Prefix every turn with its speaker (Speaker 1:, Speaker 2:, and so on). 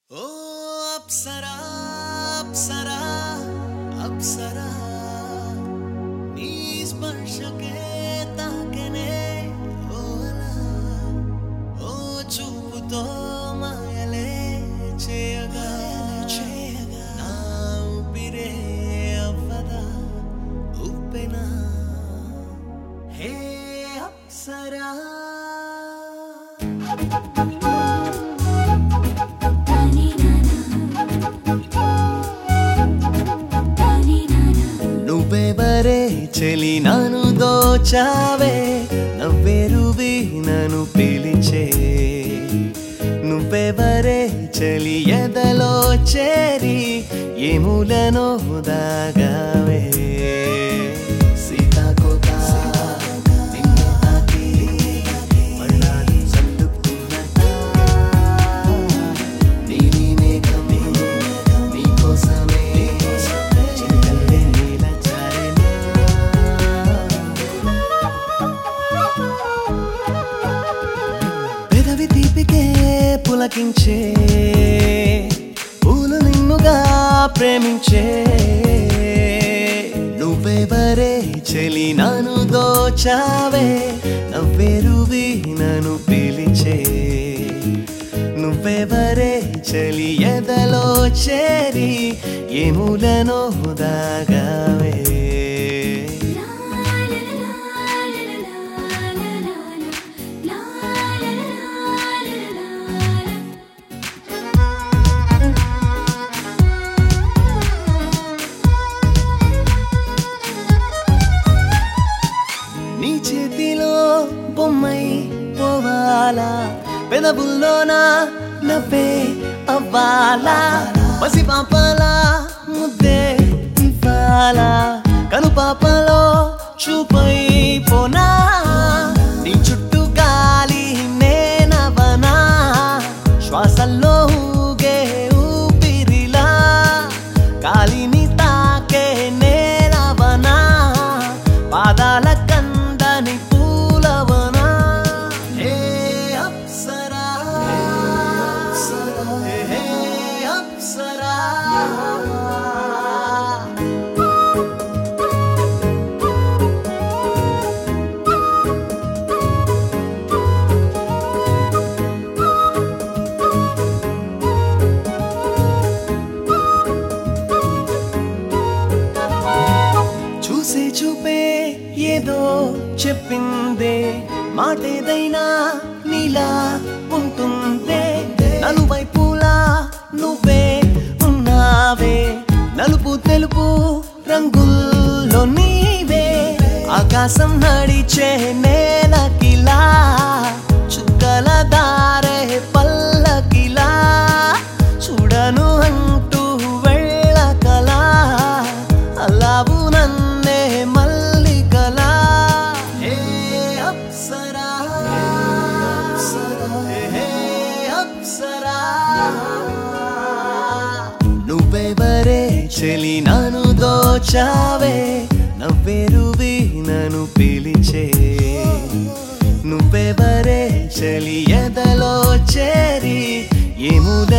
Speaker 1: ओ अप्सरा अप्सरा अप्सरा नी स्पर्श के ताकने ओ अला ओ చూపుతో మాయలే చేయగా నా ఊపిరే అవ్వదా ఉప్పెనా హే అప్సరా నువ్వెవరే చెలి నన్ను దోచావే నవ్వెరువి నన్ను పిలిచే నువ్వెవరే చెలి ఎదలో చేరి ఏములను దాగావే సీతాకోక నిన్ను తాకి మళ్ళాది సర్దుకున్నట్ట నీలి మేఘం నీకోసమే చింతల్లే నీల చారెనా పెదవి తీపికే పులకించే పూలు నిన్నుగా ప్రేమించే నువ్వెవరే చెలి నన్ను దోచావే నవ్వెరువి నన్ను పిలిచే నువ్వెవరే చెలి ఎదలో చేరి ఏములను దాగావే నీ చేతిలో బొమ్మై పోవాలా పెదవుల్లోనా నవ్వే అవ్వాలా పసి పాపలా ముద్దే ఇవ్వాలా కను పాపలో చూపై పోనా నీ చుట్టూ గాలి నేనవనా శ్వాసల్లో ఊగే ఊపిరిలా గాలిని తాకే నేలవనా పాదాల కందని పూలవనా హే అప్సరా హే అప్సరా చూసే చూపే ఏదో చెప్పిందే మాటేదైనా నీలా ఉంటుందే నలువైపులా నువ్వే ఉన్నావే నలుపు తెలుపు రంగుల్లో నీవే ఆకాశం నడిచే నేలకిలా చుక్కల దారే పల్లకిలా చూడను అంటూ వెళ్ళకలా అల్లావు నన్నే మల్లికలా హే అప్సరా హే అప్సరా నువ్వెవరే చెలి నన్ను దోచావే నవ్వెరువి నన్ను పిలిచే నువ్వెవరే చెలి ఎదలో చేరి ఏముల